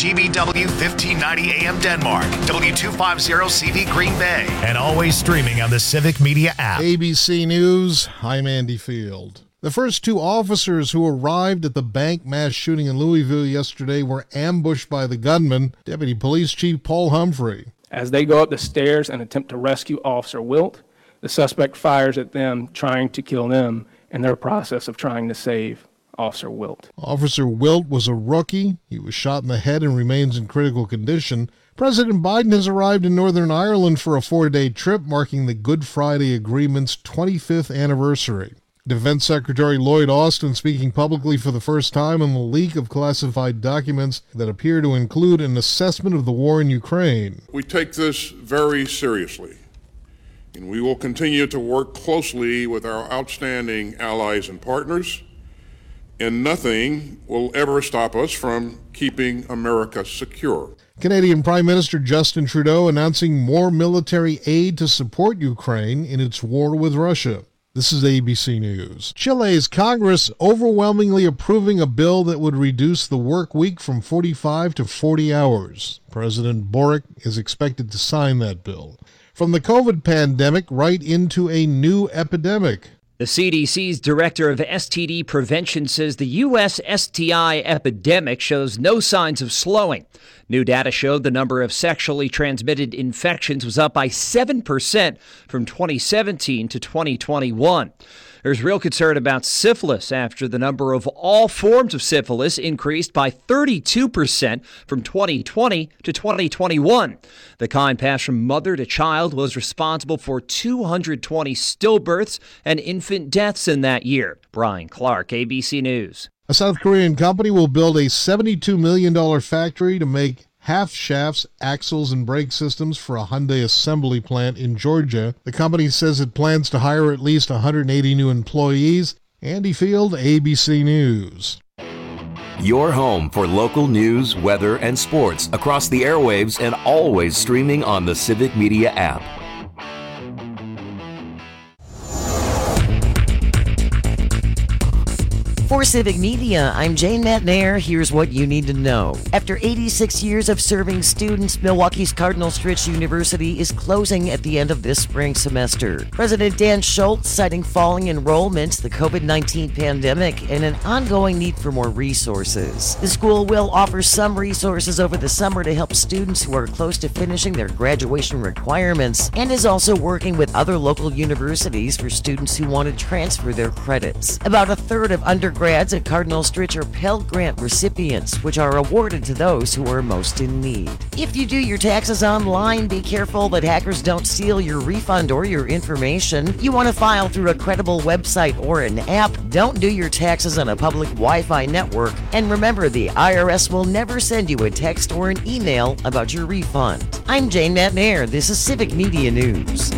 GBW 1590 AM Denmark, W250CV Green Bay, and always streaming on the Civic Media app. ABC News, I'm Andy Field. The first two officers who arrived at the bank mass shooting in Louisville yesterday were ambushed by the gunman, Deputy Police Chief Paul Humphrey. As they go up the stairs and attempt to rescue Officer Wilt, the suspect fires at them, trying to kill them in their process of trying to save Officer Wilt. Officer Wilt was a rookie. He was shot in the head and remains in critical condition. President Biden has arrived in Northern Ireland for a 4-day trip marking the Good Friday Agreement's 25th anniversary. Defense Secretary Lloyd Austin speaking publicly for the first time on the leak of classified documents that appear to include an assessment of the war in Ukraine. We take this very seriously, and we will continue to work closely with our outstanding allies and partners, and nothing will ever stop us from keeping America secure. Canadian Prime Minister Justin Trudeau announcing more military aid to support Ukraine in its war with Russia. This is ABC News. Chile's Congress overwhelmingly approving a bill that would reduce the work week from 45 to 40 hours. President Boric is expected to sign that bill. From the COVID pandemic right into a new epidemic. The CDC's director of STD prevention says the U.S. STI epidemic shows no signs of slowing. New data showed the number of sexually transmitted infections was up by 7% from 2017 to 2021. There's real concern about syphilis after the number of all forms of syphilis increased by 32% from 2020 to 2021. The kind passed from mother to child was responsible for 220 stillbirths and infant deaths in that year. Brian Clark, ABC News. A South Korean company will build a $72 million factory to make half shafts, axles, and brake systems for a Hyundai assembly plant in Georgia. The company says it plans to hire at least 180 new employees. Andy Field, ABC News. Your home for local news, weather, and sports across the airwaves and always streaming on the Civic Media app. For Civic Media, I'm Jane Matnair. Here's what you need to know. After 86 years of serving students, Milwaukee's Cardinal Stritch University is closing at the end of this spring semester. President Dan Schultz citing falling enrollment, the COVID-19 pandemic, and an ongoing need for more resources. The school will offer some resources over the summer to help students who are close to finishing their graduation requirements, and is also working with other local universities for students who want to transfer their credits. About a third of undergrads at Cardinal Stritch are Pell Grant recipients, which are awarded to those who are most in need. If you do your taxes online, be careful that hackers don't steal your refund or your information. You want to file through a credible website or an app. Don't do your taxes on a public Wi-Fi network. And remember, the IRS will never send you a text or an email about your refund. I'm Jane Matnair. This is Civic Media News.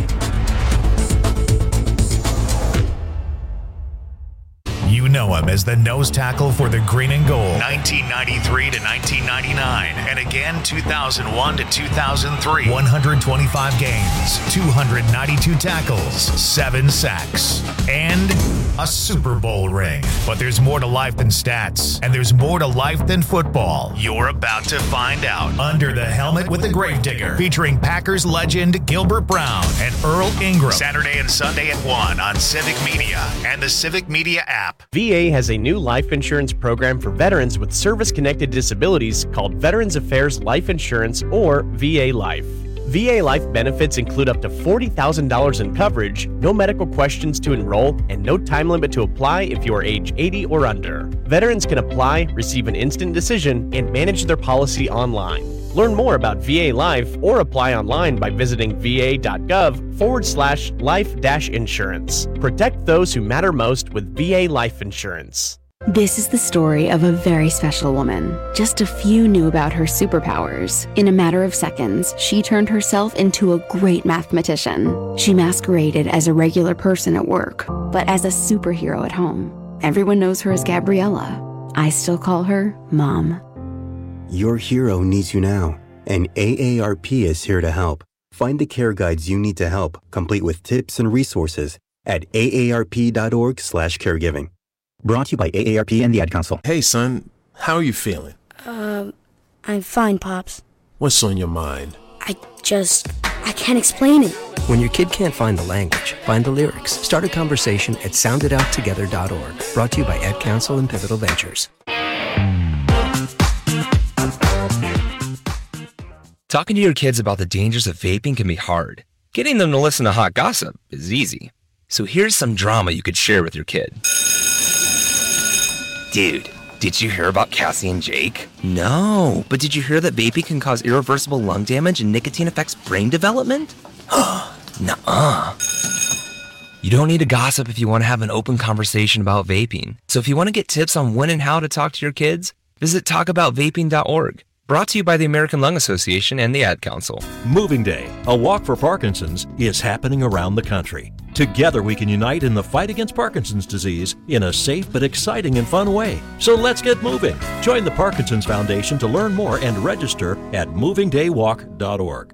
You know him as the nose tackle for the Green and Gold, 1993 to 1999, and again 2001 to 2003. 125 games, 292 tackles, 7 sacks, and a Super Bowl ring. But there's more to life than stats, and there's more to life than football. You're about to find out. Under the Helmet with the Gravedigger, featuring Packers legend Gilbert Brown and Earl Ingram. Saturday and Sunday at 1 on Civic Media and the Civic Media app. VA has a new life insurance program for veterans with service-connected disabilities called Veterans Affairs Life Insurance, or VA Life. VA Life benefits include up to $40,000 in coverage, no medical questions to enroll, and no time limit to apply if you are age 80 or under. Veterans can apply, receive an instant decision, and manage their policy online. Learn more about VA Life or apply online by visiting va.gov/life-insurance. Protect those who matter most with VA Life Insurance. This is the story of a very special woman. Just a few knew about her superpowers. In a matter of seconds, she turned herself into a great mathematician. She masqueraded as a regular person at work, but as a superhero at home. Everyone knows her as Gabriella. I still call her Mom. Your hero needs you now, and AARP is here to help. Find the care guides you need to help, complete with tips and resources at aarp.org/caregiving. Brought to you by AARP and the Ad Council. Hey, son, how are you feeling? I'm fine, Pops. What's on your mind? I can't explain it. When your kid can't find the language, find the lyrics. Start a conversation at soundedouttogether.org. Brought to you by Ed Council and Pivotal Ventures. Talking to your kids about the dangers of vaping can be hard. Getting them to listen to hot gossip is easy. So here's some drama you could share with your kid. Dude, did you hear about Cassie and Jake? No, but did you hear that vaping can cause irreversible lung damage and nicotine affects brain development? Nuh-uh. You don't need to gossip if you want to have an open conversation about vaping. So if you want to get tips on when and how to talk to your kids, visit talkaboutvaping.org. Brought to you by the American Lung Association and the Ad Council. Moving Day, a walk for Parkinson's, is happening around the country. Together we can unite in the fight against Parkinson's disease in a safe but exciting and fun way. So let's get moving. Join the Parkinson's Foundation to learn more and register at movingdaywalk.org.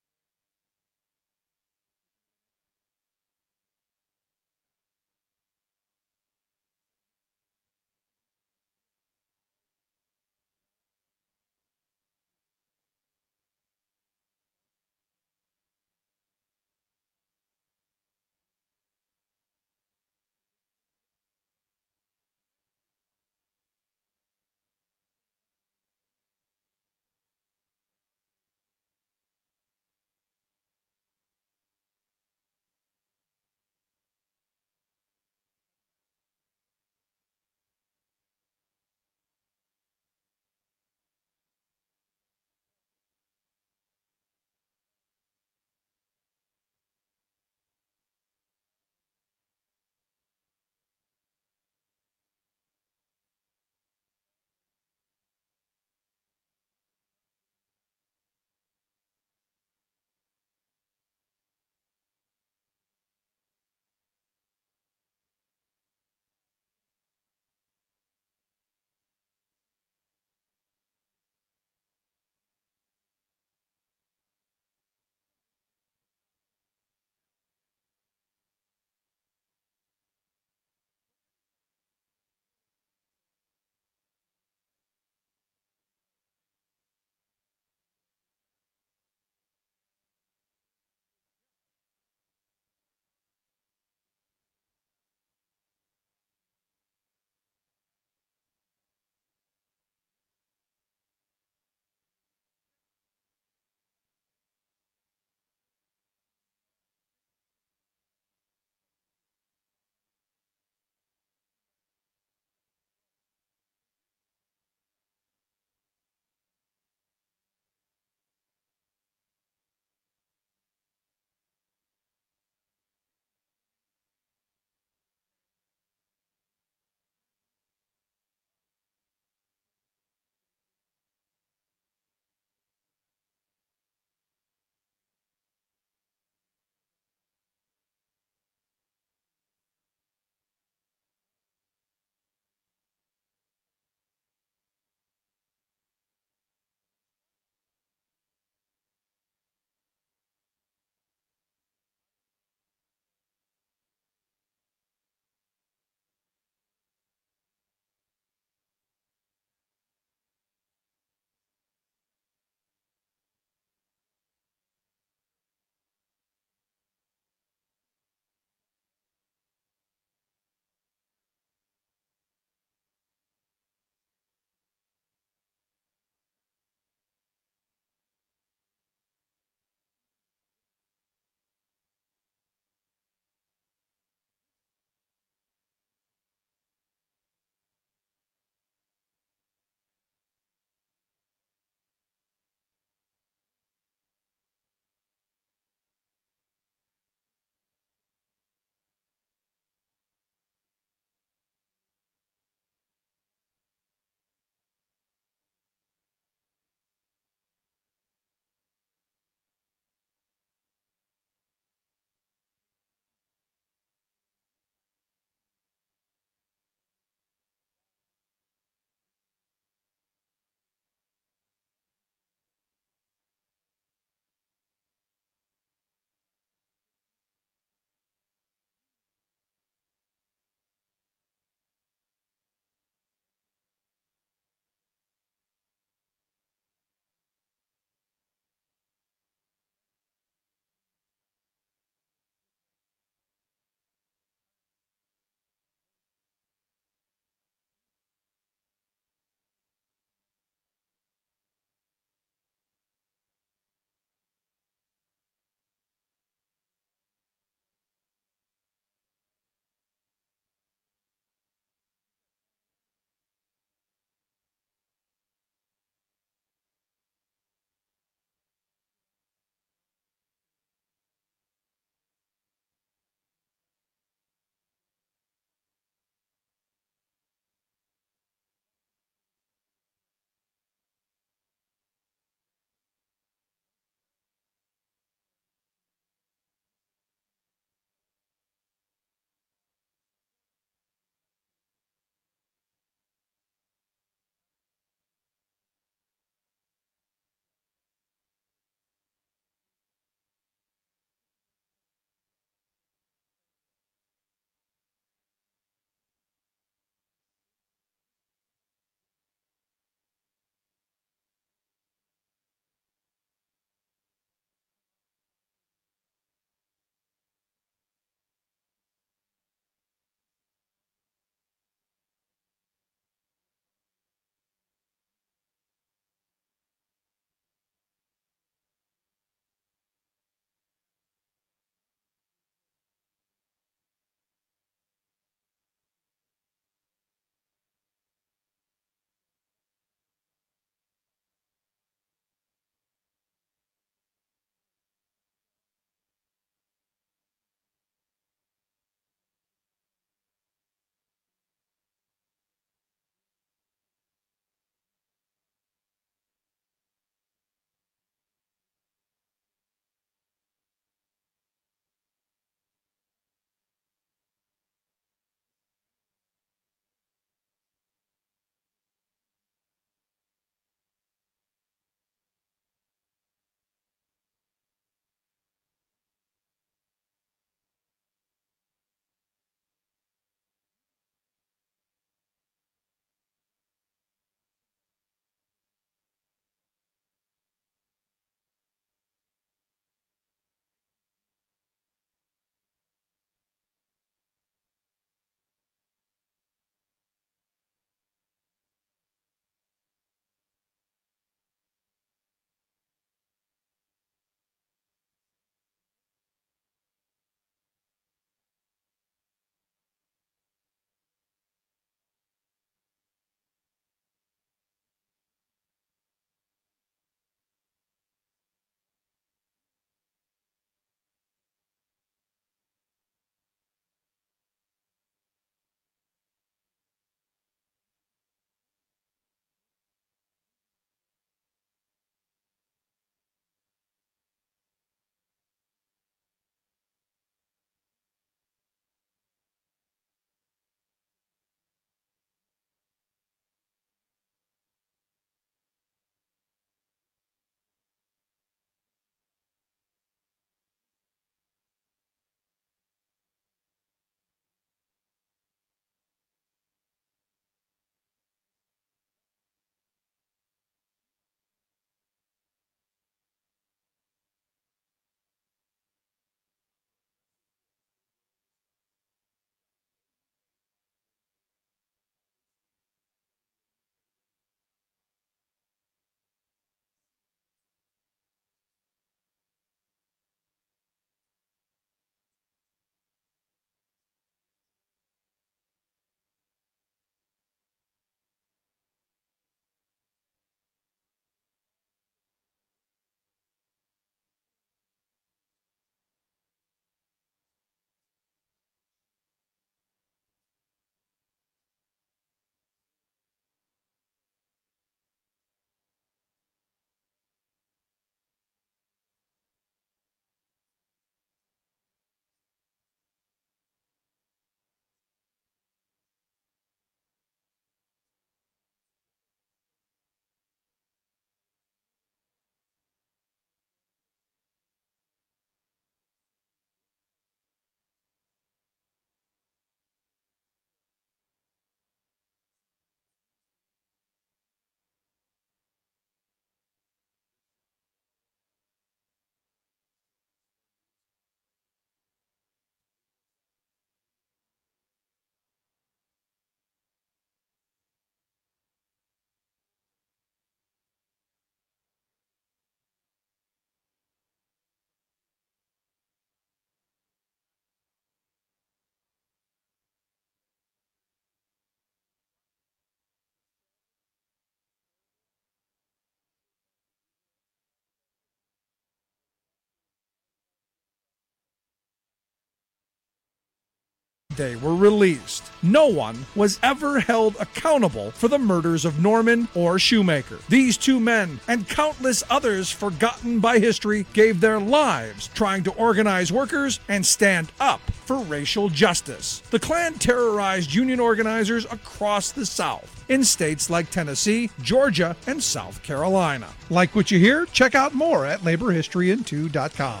Day were released, no one was ever held accountable for the murders of Norman or Shoemaker. These two men and countless others forgotten by history gave their lives trying to organize workers and stand up for racial justice. The Klan terrorized union organizers across the South in states like Tennessee, Georgia, and South Carolina. Like what you hear? Check out more at laborhistoryin2.com.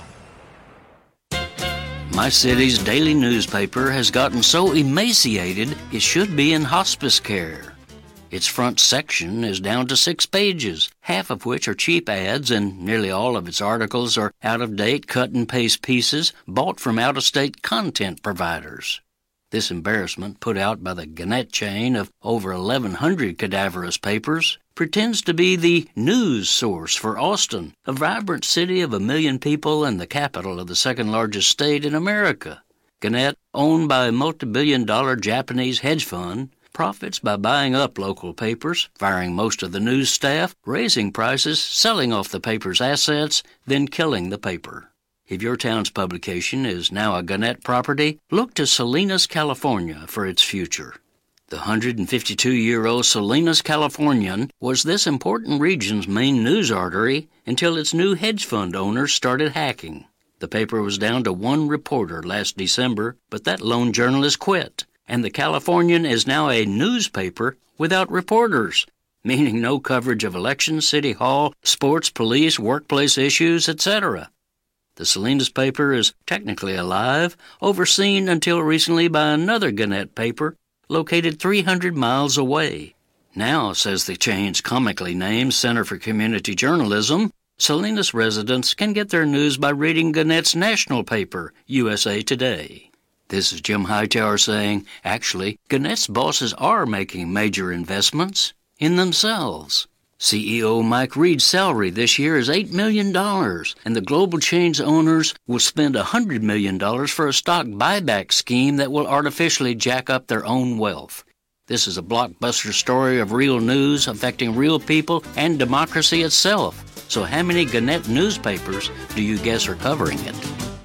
My city's daily newspaper has gotten so emaciated it should be in hospice care. Its front section is down to 6 pages, half of which are cheap ads, and nearly all of its articles are out-of-date cut-and-paste pieces bought from out-of-state content providers. This embarrassment, put out by the Gannett chain of over 1,100 cadaverous papers, pretends to be the news source for Austin, a vibrant city of 1 million people and the capital of the second-largest state in America. Gannett, owned by a multi-billion-dollar Japanese hedge fund, profits by buying up local papers, firing most of the news staff, raising prices, selling off the paper's assets, then killing the paper. If your town's publication is now a Gannett property, look to Salinas, California for its future. The 152-year-old Salinas Californian was this important region's main news artery until its new hedge fund owners started hacking. The paper was down to 1 reporter last December, but that lone journalist quit, and the Californian is now a newspaper without reporters, meaning no coverage of elections, city hall, sports, police, workplace issues, etc. The Salinas paper is technically alive, overseen until recently by another Gannett paper located 300 miles away. Now, says the chain's comically named Center for Community Journalism, Salinas residents can get their news by reading Gannett's national paper, USA Today. This is Jim Hightower saying, actually, Gannett's bosses are making major investments in themselves. CEO Mike Reed's salary this year is $8 million, and the global chain's owners will spend $100 million for a stock buyback scheme that will artificially jack up their own wealth. This is a blockbuster story of real news affecting real people and democracy itself. So how many Gannett newspapers do you guess are covering it?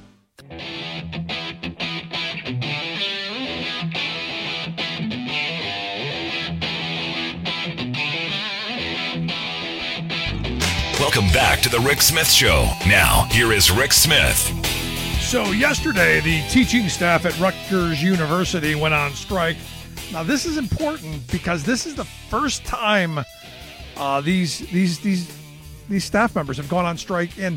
Welcome back to the Rick Smith Show. Now, here is Rick Smith. So yesterday, the teaching staff at Rutgers University went on strike. Now, this is important because this is the first time these staff members have gone on strike in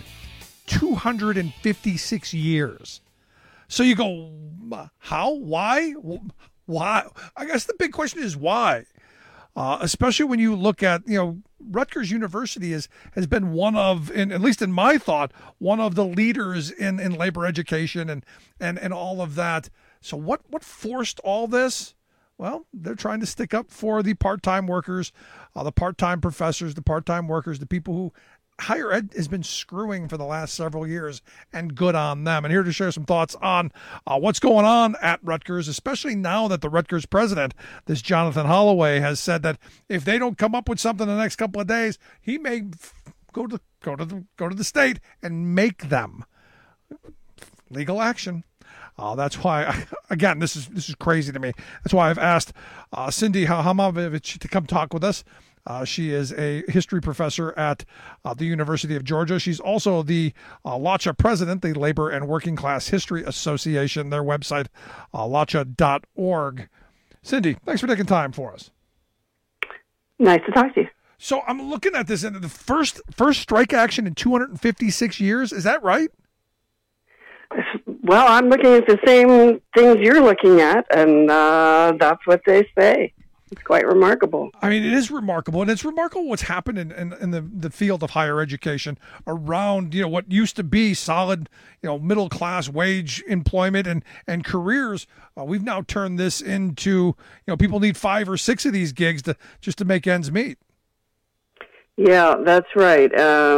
256 years. So you go, how? Why? Why? I guess the big question is why? Especially when you look at, Rutgers University has been one of, at least in my thought, one of the leaders in labor education and all of that. So what forced all this? Well, they're trying to stick up for the part-time workers, the part-time professors, the part-time workers, the people who higher ed has been screwing for the last several years, and good on them. And here to share some thoughts on what's going on at Rutgers, especially now that the Rutgers president, this Jonathan Holloway, has said that if they don't come up with something in the next couple of days, he may go to the state and make them legal action. That's why, again, this is crazy to me. That's why I've asked Cindy Hamovich to come talk with us. She is a history professor at the University of Georgia. She's also the LACHA president, the Labor and Working Class History Association, their website, lacha.org. Cindy, thanks for taking time for us. Nice to talk to you. So I'm looking at this, and the first strike action in 256 years. Is that right? Well, I'm looking at the same things you're looking at, and that's what they say. It's quite remarkable. I mean, it is remarkable, and it's remarkable what's happened in the field of higher education around, what used to be solid, middle-class wage employment and careers. We've now turned this into, people need 5 or 6 of these gigs just to make ends meet. Yeah, that's right.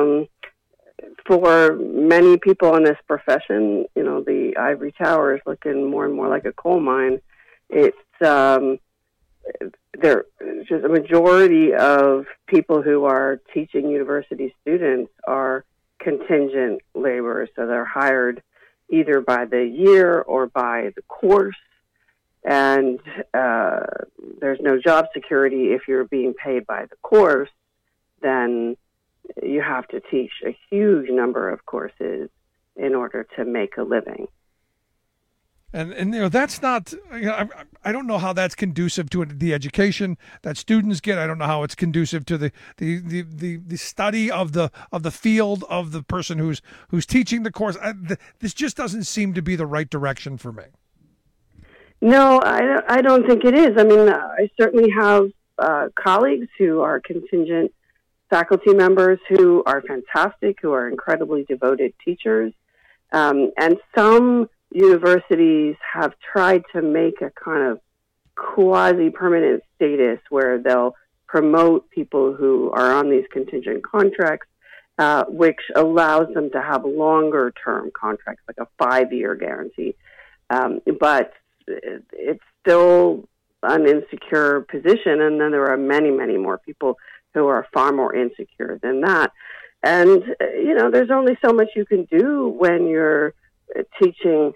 For many people in this profession, the ivory tower is looking more and more like a coal mine. It's there just a majority of people who are teaching university students are contingent laborers, so they're hired either by the year or by the course, and there's no job security if you're being paid by the course, then you have to teach a huge number of courses in order to make a living. And that's not, I don't know how that's conducive to the education that students get. I don't know how it's conducive to the study of the field of the person who's teaching the course. This just doesn't seem to be the right direction for me. No, I don't think it is. I mean, I certainly have colleagues who are contingent faculty members who are fantastic, who are incredibly devoted teachers, and some universities have tried to make a kind of quasi-permanent status where they'll promote people who are on these contingent contracts, which allows them to have longer-term contracts, like a 5-year guarantee. But it's still an insecure position, and then there are many, many more people who are far more insecure than that. And, there's only so much you can do when you're teaching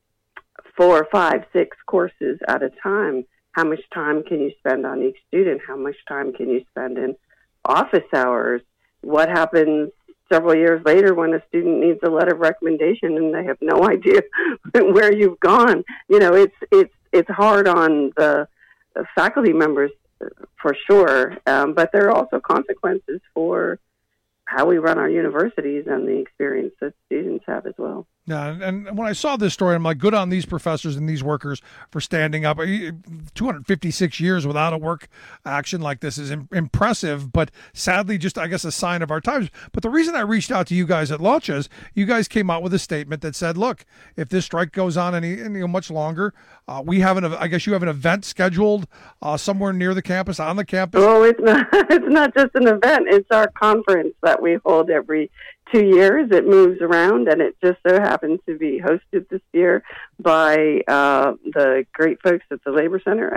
4, 5, 6 courses at a time. How much time can you spend on each student? How much time can you spend in office hours? What happens several years later when a student needs a letter of recommendation and they have no idea where you've gone? It's hard on the faculty members for sure, but there are also consequences for how we run our universities and the experience that students have as well. Yeah, and when I saw this story, I'm like, good on these professors and these workers for standing up. 256 years without a work action like this is impressive, but sadly just, I guess, a sign of our times. But the reason I reached out to you guys at LOCHA is you guys came out with a statement that said, look, if this strike goes on any much longer, we have I guess you have an event scheduled somewhere near the campus, on the campus. Oh, it's not just an event. It's our conference that we hold every 2 years. It moves around, and it just so happens to be hosted this year by the great folks at the Labor Center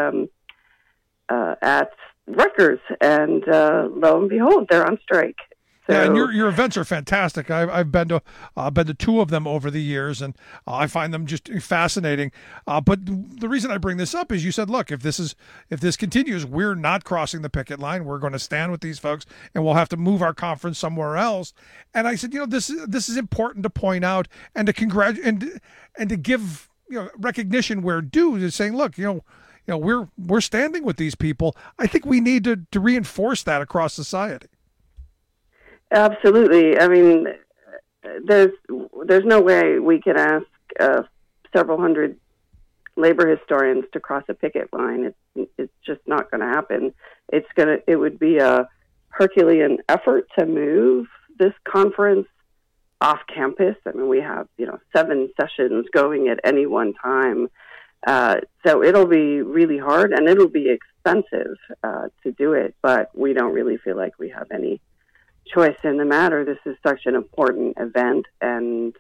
at Rutgers, and lo and behold, they're on strike. So, yeah, and your events are fantastic. I've been to 2 of them over the years, and I find them just fascinating. But the reason I bring this up is you said, look, if this continues, we're not crossing the picket line. We're going to stand with these folks, and we'll have to move our conference somewhere else. And I said, this is important to point out and to congratulate and to give recognition where due, is saying, look, we're standing with these people. I think we need to reinforce that across society. Absolutely. I mean, there's no way we can ask several hundred labor historians to cross a picket line. It's just not going to happen. It would be a Herculean effort to move this conference off campus. I mean, we have 7 sessions going at any one time, so it'll be really hard and it'll be expensive to do it. But we don't really feel like we have any choice in the matter. This is such an important event, and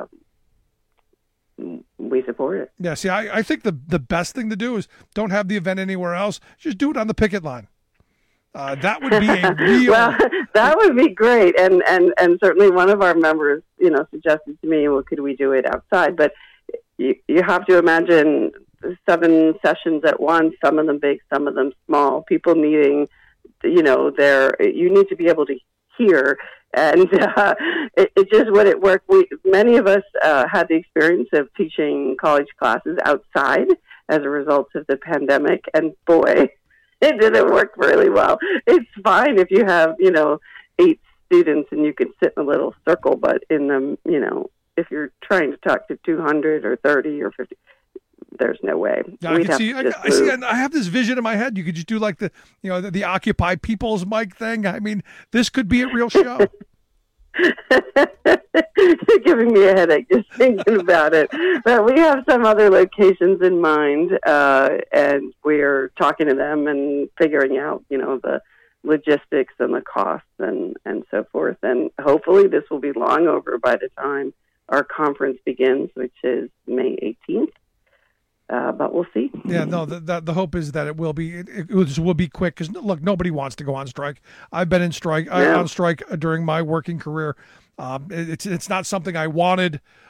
we support it. Yeah, see, I think the best thing to do is don't have the event anywhere else. Just do it on the picket line. That would be a real... Well, that would be great, and certainly one of our members, suggested to me, well, could we do it outside? But you have to imagine 7 sessions at once, some of them big, some of them small, people needing, you need to be able to hear, and it just wouldn't work. Many of us had the experience of teaching college classes outside as a result of the pandemic, and boy, it didn't work really well. It's fine if you have 8 students and you can sit in a little circle, but in the if you're trying to talk to 200 or 30 or 50, there's no way. Yeah, I see, and I have this vision in my head. You could just do like the Occupy People's mic thing. I mean, this could be a real show. You're giving me a headache just thinking about it. But we have some other locations in mind, and we're talking to them and figuring out, the logistics and the costs and so forth. And hopefully this will be long over by the time our conference begins, which is May 18th. But we'll see. Yeah, no, the hope is that it will be quick, because look, nobody wants to go on strike. I've been on strike during my working career. It's not something I wanted.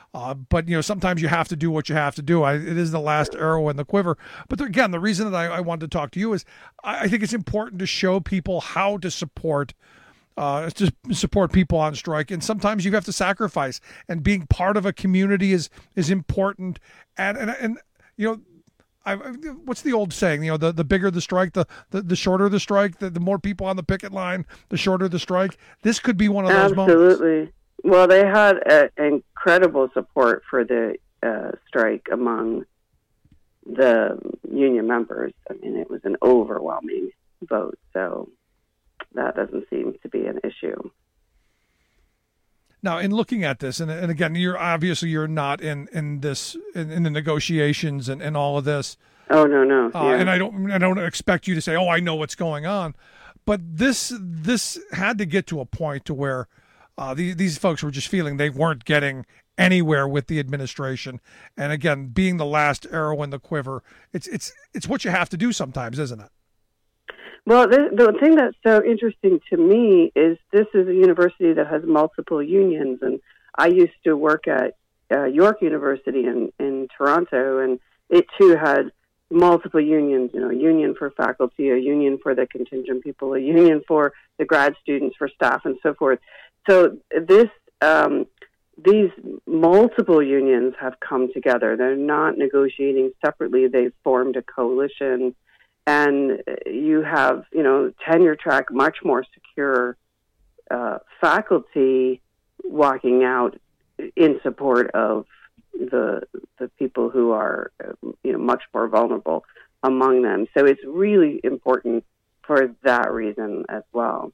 But, sometimes you have to do what you have to do. It is the last arrow in the quiver. But again, the reason that I wanted to talk to you is I think it's important to show people how to support people on strike. And sometimes you have to sacrifice, and being part of a community is important. And what's the old saying? The bigger the strike, the shorter the strike. The more people on the picket line, the shorter the strike. This could be one of those moments. Absolutely. Well, they had incredible support for the strike among the union members. I mean, it was an overwhelming vote, so that doesn't seem to be an issue. Now, in looking at this, and again, you're not in the negotiations and all of this. Oh no. And I don't expect you to say, "Oh, I know what's going on," but this had to get to a point to where these folks were just feeling they weren't getting anywhere with the administration. And again, being the last arrow in the quiver, it's what you have to do sometimes, isn't it? Well, the thing that's so interesting to me is this is a university that has multiple unions, and I used to work at York University in Toronto, and it too had multiple unions, a union for faculty, a union for the contingent people, a union for the grad students, for staff, and so forth. So these multiple unions have come together. They're not negotiating separately. They've formed a coalition, and you have, tenure track, much more secure faculty walking out in support of the people who are, much more vulnerable among them. So it's really important for that reason as well.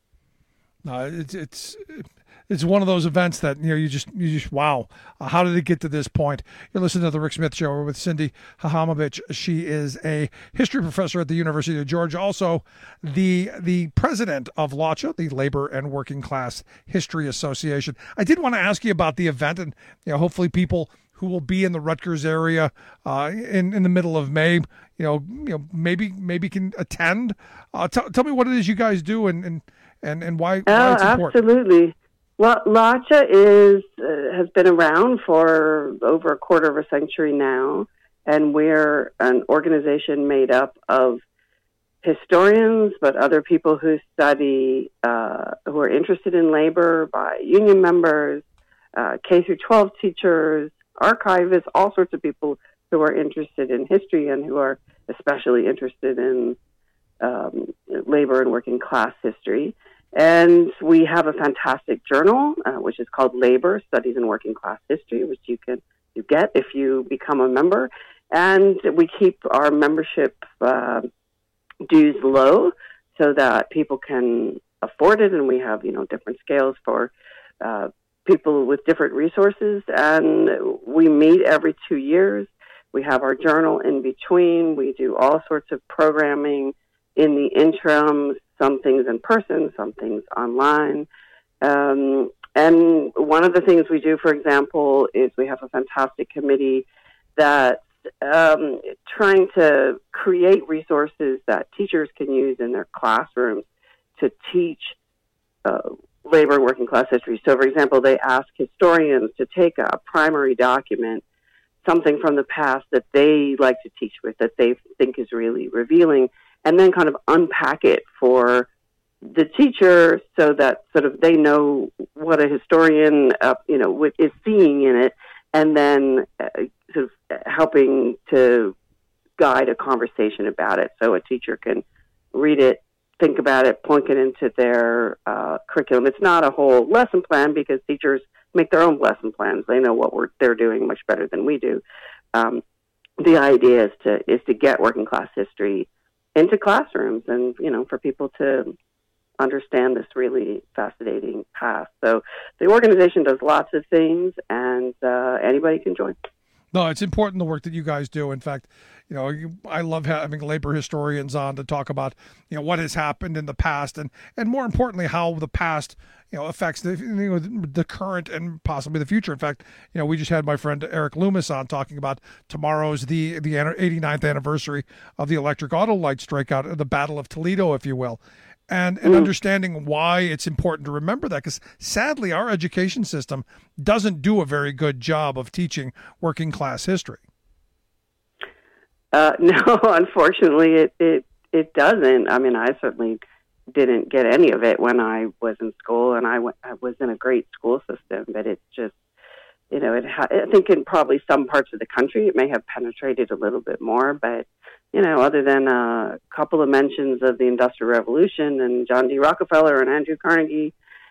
It's one of those events that you just wow. How did it get to this point? You're listening to the Rick Smith Show with Cindy Hahamovich. She is a history professor at the University of Georgia, also the president of LACHA, the Labor and Working Class History Association. I did want to ask you about the event, and hopefully people who will be in the Rutgers area in the middle of May, maybe can attend. Tell me what it is you guys do and why it's important. Absolutely. Well, LACHA has been around for over a quarter of a century now, and we're an organization made up of historians, but other people who study, who are interested in labor, by union members, K through 12 teachers, archivists, all sorts of people who are interested in history and who are especially interested in labor and working class history. And we have a fantastic journal, which is called Labor, Studies in Working Class History, which you get if you become a member. And we keep our membership dues low so that people can afford it. And we have, different scales for people with different resources. And we meet every 2 years. We have our journal in between. We do all sorts of programming in the interim, some things in person, some things online. And one of the things we do, for example, is we have a fantastic committee that's trying to create resources that teachers can use in their classrooms to teach labor and working class history. So, for example, they ask historians to take a primary document, something from the past that they like to teach with, that they think is really revealing, and then kind of unpack it for the teacher so that sort of they know what a historian, is seeing in it, and then sort of helping to guide a conversation about it so a teacher can read it, think about it, plunk it into their curriculum. It's not a whole lesson plan because teachers make their own lesson plans. They know what they're doing much better than we do. The idea is to get working class history into classrooms and, for people to understand this really fascinating past. So the organization does lots of things, and anybody can join. No, it's important, the work that you guys do. In fact, I love having labor historians on to talk about, what has happened in the past and more importantly, how the past, affects the current and possibly the future. In fact, we just had my friend Eric Loomis on talking about tomorrow's the 89th anniversary of the electric auto light strikeout, the Battle of Toledo, if you will. and understanding why it's important to remember that, because sadly our education system doesn't do a very good job of teaching working class history. No, unfortunately it doesn't. I mean, I certainly didn't get any of it when I was in school, and I was in a great school system, but it's just, I think in probably some parts of the country it may have penetrated a little bit more, but other than a couple of mentions of the Industrial Revolution and John D. Rockefeller and Andrew Carnegie,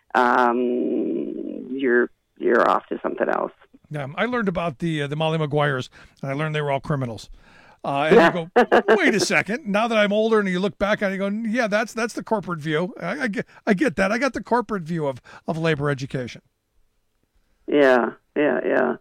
you're off to something else. Yeah, I learned about the Molly Maguires, and I learned they were all criminals. And you go, wait a second. Now that I'm older, and you look back on it, you go, yeah, that's the corporate view. I get that. I got the corporate view of labor education. Yeah. No,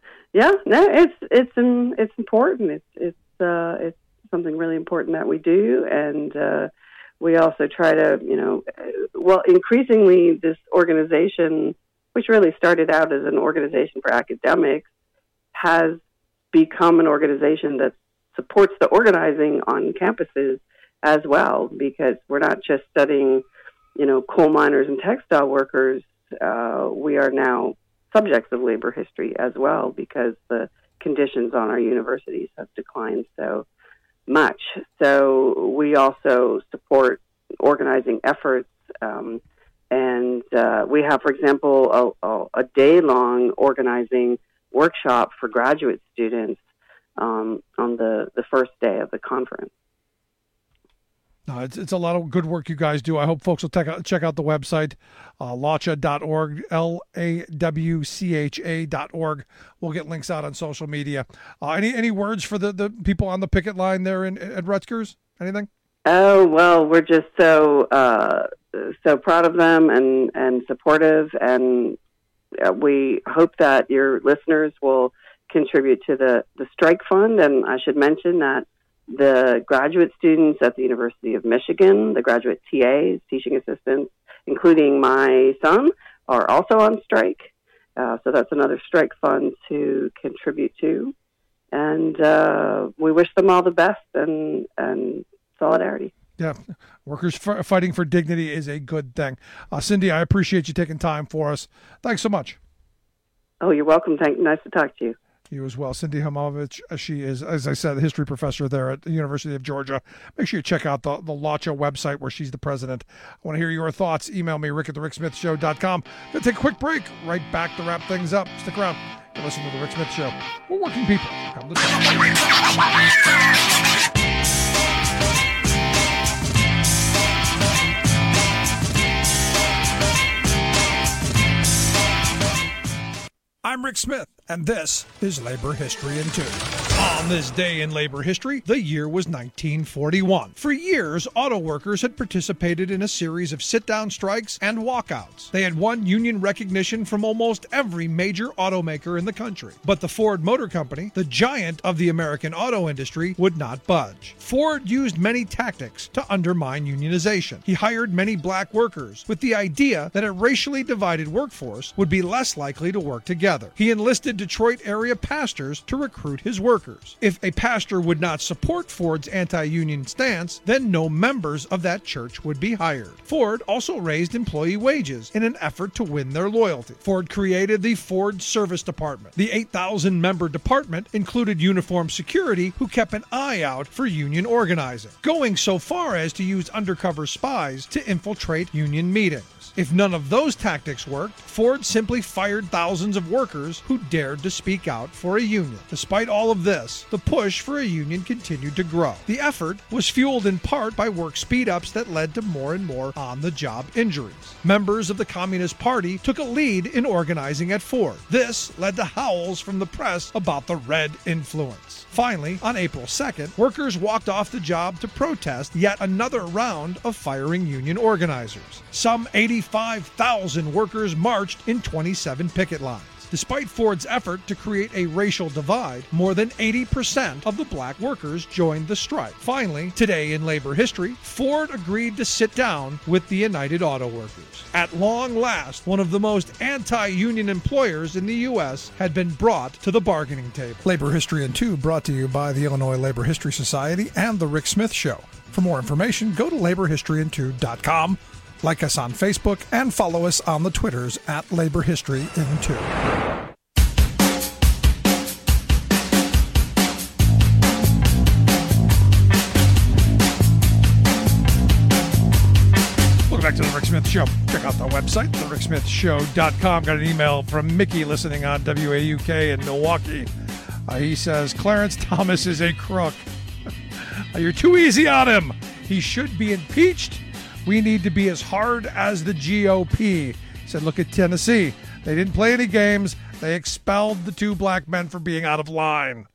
it's important. It's something really important that we do, and we also try to, increasingly this organization, which really started out as an organization for academics, has become an organization that supports the organizing on campuses as well, because we're not just studying, coal miners and textile workers. We are now subjects of labor history as well, because the conditions on our universities have declined so much. So we also support organizing efforts, and we have, for example, a day-long organizing workshop for graduate students on the first day of the conference. No, it's a lot of good work you guys do. I hope folks will check out the website, lawcha.org, LAWCHA.org. We'll get links out on social media. Any words for the people on the picket line there at Rutgers? Anything? Oh, well, we're just so proud of them and supportive, and we hope that your listeners will contribute to the strike fund. And I should mention that the graduate students at the University of Michigan, the graduate TAs, teaching assistants, including my son, are also on strike. So that's another strike fund to contribute to. And we wish them all the best and solidarity. Yeah, workers fighting for dignity is a good thing. Cindy, I appreciate you taking time for us. Thanks so much. Oh, you're welcome. Nice to talk to you. You as well. Cindy Hamovich, she is, as I said, a history professor there at the University of Georgia. Make sure you check out the LAWCHA website where she's the president. I want to hear your thoughts. Email me, rick@thericksmithshow.com. Going to take a quick break. Right back to wrap things up. Stick around. You're listening to The Rick Smith Show. We're working people. Come to talk. I'm Rick Smith, and this is Labor History in 2. On this day in labor history, the year was 1941. For years, auto workers had participated in a series of sit-down strikes and walkouts. They had won union recognition from almost every major automaker in the country. But the Ford Motor Company, the giant of the American auto industry, would not budge. Ford used many tactics to undermine unionization. He hired many black workers with the idea that a racially divided workforce would be less likely to work together. He enlisted Detroit area pastors to recruit his workers. If a pastor would not support Ford's anti-union stance, then no members of that church would be hired. Ford also raised employee wages in an effort to win their loyalty. Ford created the Ford Service Department. The 8,000-member department included uniformed security who kept an eye out for union organizing, going so far as to use undercover spies to infiltrate union meetings. If none of those tactics worked, Ford simply fired thousands of workers who dared to speak out for a union. Despite all of this, the push for a union continued to grow. The effort was fueled in part by work speed-ups that led to more and more on-the-job injuries. Members of the Communist Party took a lead in organizing at Ford. This led to howls from the press about the red influence. Finally, on April 2nd, workers walked off the job to protest yet another round of firing union organizers. Some 85,000 workers marched in 27 picket lines. Despite Ford's effort to create a racial divide, more than 80% of the black workers joined the strike. Finally, today in labor history, Ford agreed to sit down with the United Auto Workers. At long last, one of the most anti-union employers in the U.S. had been brought to the bargaining table. Labor History in 2 brought to you by the Illinois Labor History Society and The Rick Smith Show. For more information, go to laborhistoryin2.com. Like us on Facebook and follow us on the Twitters at Labor History in 2. Back to the Rick Smith Show. Check out the website, thericksmithshow.com. Got an email from Mickey listening on WAUK in Milwaukee. He says, Clarence Thomas is a crook. You're too easy on him. He should be impeached. We need to be as hard as the GOP. He said, look at Tennessee. They didn't play any games. They expelled the 2 black men for being out of line.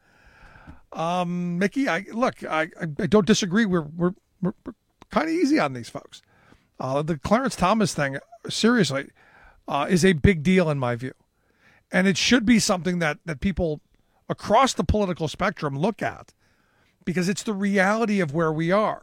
Mickey, I don't disagree. We're kind of easy on these folks. The Clarence Thomas thing, seriously, is a big deal in my view. And it should be something that people across the political spectrum look at, because it's the reality of where we are.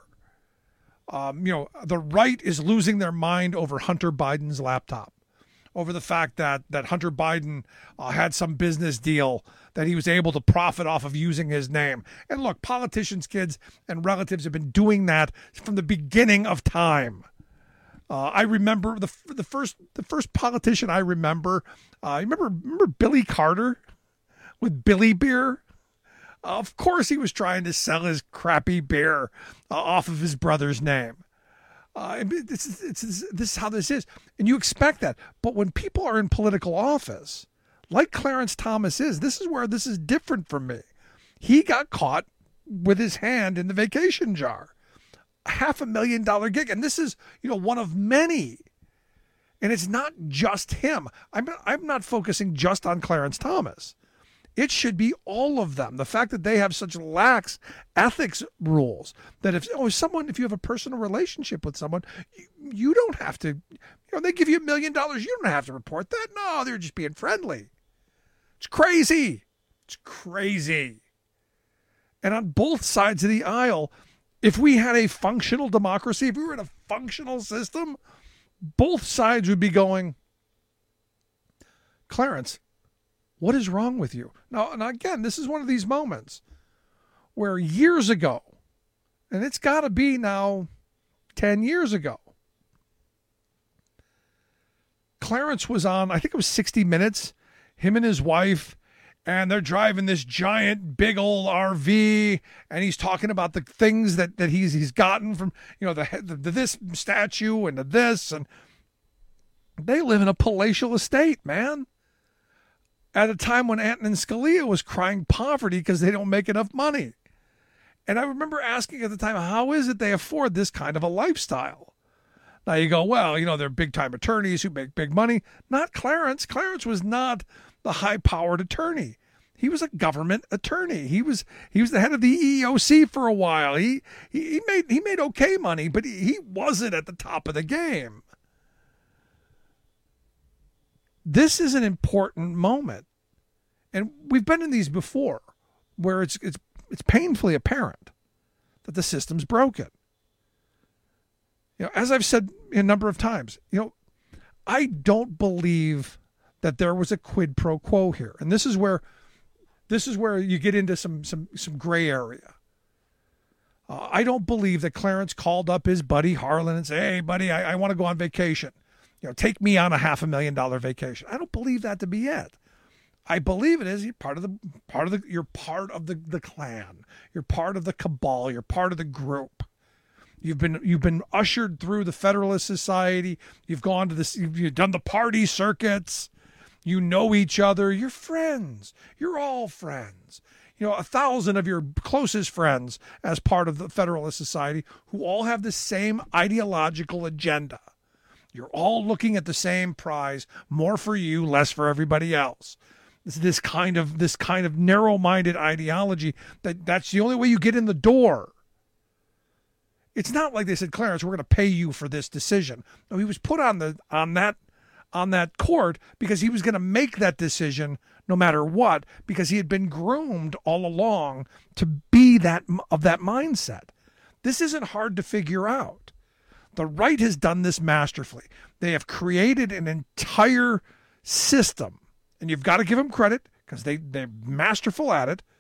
The right is losing their mind over Hunter Biden's laptop, over the fact that Hunter Biden had some business deal that he was able to profit off of using his name. And look, politicians, kids, and relatives have been doing that from the beginning of time. I remember the first politician I remember. Remember Billy Carter with Billy Beer? Of course, he was trying to sell his crappy beer off of his brother's name. This is how this is, and you expect that. But when people are in political office, like Clarence Thomas is, this is where this is different from me. He got caught with his hand in the vacation jar. $500,000 gig, and this is one of many, and it's not just him. I'm not focusing just on Clarence Thomas. It should be all of them. The fact that they have such lax ethics rules that if you have a personal relationship with someone, you don't have to. They give you $1 million, you don't have to report that. No, they're just being friendly. It's crazy. It's crazy. And on both sides of the aisle, if we had a functional democracy, if we were in a functional system, both sides would be going, Clarence, what is wrong with you? Now, again, this is one of these moments where years ago, and it's got to be now 10 years ago, Clarence was on, I think it was 60 Minutes, him and his wife, and they're driving this giant, big old RV, and he's talking about the things that he's gotten from, this statue and this, and they live in a palatial estate, man. At a time when Antonin Scalia was crying poverty because they don't make enough money. And I remember asking at the time, how is it they afford this kind of a lifestyle? Now you go, well, they're big-time attorneys who make big money. Not Clarence. Clarence was not the high-powered attorney. He was a government attorney. He was the head of the EEOC for a while. He made okay money, but he wasn't at the top of the game. This is an important moment, and we've been in these before, where it's painfully apparent that the system's broken. As I've said a number of times, I don't believe that there was a quid pro quo here. And this is where you get into some gray area. I don't believe that Clarence called up his buddy Harlan and said, hey, buddy, I want to go on vacation. Take me on a $500,000 vacation. I don't believe that to be it. I believe it is you're part of the clan. You're part of the cabal. You're part of the group. You've been ushered through the Federalist Society. You've gone to this. You've done the party circuits. You know each other. You're friends. You're all friends. 1,000 of your closest friends as part of the Federalist Society who all have the same ideological agenda. You're all looking at the same prize, more for you, less for everybody else. This kind of narrow-minded ideology that's the only way you get in the door. It's not like they said, Clarence, we're going to pay you for this decision. No, he was put on that court because he was going to make that decision no matter what, because he had been groomed all along to be of that mindset. This isn't hard to figure out. The right has done this masterfully. They have created an entire system, and you've got to give them credit because they're masterful at it.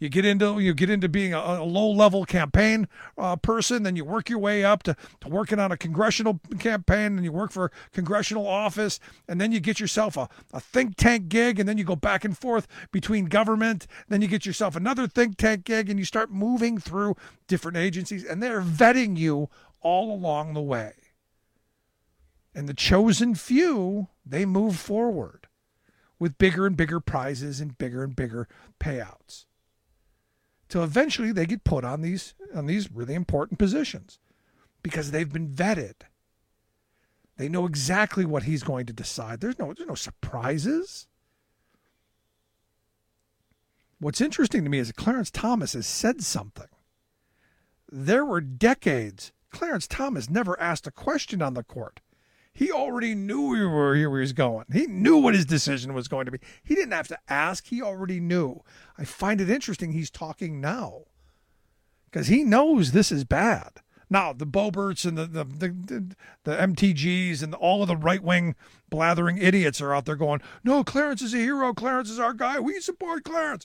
You get into being a low-level campaign person, then you work your way up to working on a congressional campaign, and you work for a congressional office, and then you get yourself a think tank gig, and then you go back and forth between government, then you get yourself another think tank gig, and you start moving through different agencies, and they're vetting you all along the way. And the chosen few, they move forward with bigger and bigger prizes and bigger payouts. So eventually they get put on these really important positions because they've been vetted. They know exactly what he's going to decide. There's no surprises. What's interesting to me is that Clarence Thomas has said something. There were decades Clarence Thomas never asked a question on the court. He already knew where he was going. He knew what his decision was going to be. He didn't have to ask. He already knew. I find it interesting he's talking now because he knows this is bad. Now, the Boeberts and the MTGs and all of the right-wing blathering idiots are out there going, no, Clarence is a hero. Clarence is our guy. We support Clarence.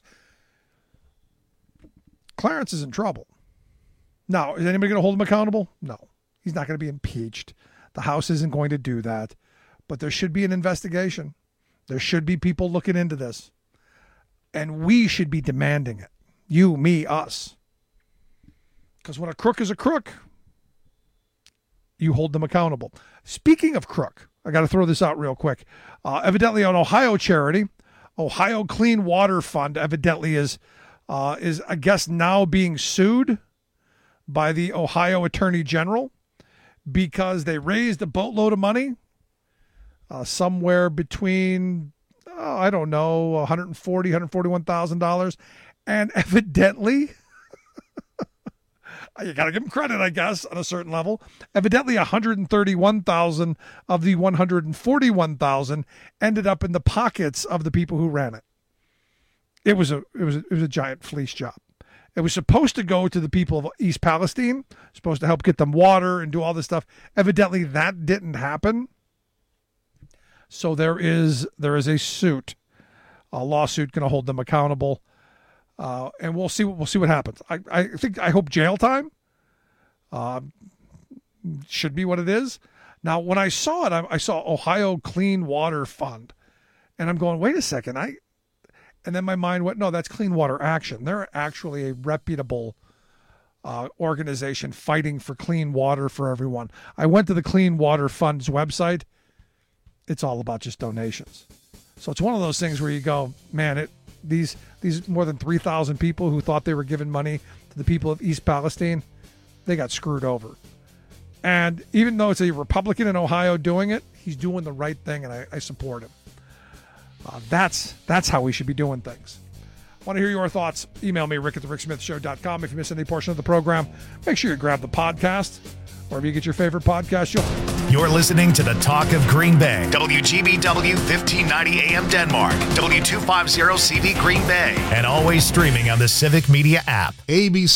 Clarence is in trouble. Now, is anybody going to hold him accountable? No. He's not going to be impeached. The House isn't going to do that. But there should be an investigation. There should be people looking into this. And we should be demanding it. You, me, us. Because when a crook is a crook, you hold them accountable. Speaking of crook, I got to throw this out real quick. Evidently, an Ohio charity, Ohio Clean Water Fund, evidently is I guess now being sued by the Ohio Attorney General because they raised a boatload of money, somewhere between, I don't know, $140,000, $141,000. And evidently, you got to give them credit, I guess, on a certain level. Evidently, $131,000 of the $141,000 ended up in the pockets of the people who ran it. It was a giant fleece job. It was supposed to go to the people of East Palestine, supposed to help get them water and do all this stuff. Evidently, that didn't happen. So there is a suit, a lawsuit going to hold them accountable, and we'll see what happens. I hope jail time should be what it is. Now, when I saw it, I saw Ohio Clean Water Fund, and I'm going, wait a second, And then my mind went, no, that's Clean Water Action. They're actually a reputable organization fighting for clean water for everyone. I went to the Clean Water Fund's website. It's all about just donations. So it's one of those things where you go, man, these more than 3,000 people who thought they were giving money to the people of East Palestine, they got screwed over. And even though it's a Republican in Ohio doing it, he's doing the right thing, and I support him. That's how we should be doing things. I want to hear your thoughts. Email me, rick@thericksmithshow.com. If you miss any portion of the program, make sure you grab the podcast, wherever you get your favorite podcast. You're listening to the Talk of Green Bay. WGBW 1590 AM Denmark. W250 CV Green Bay. And always streaming on the Civic Media app. ABC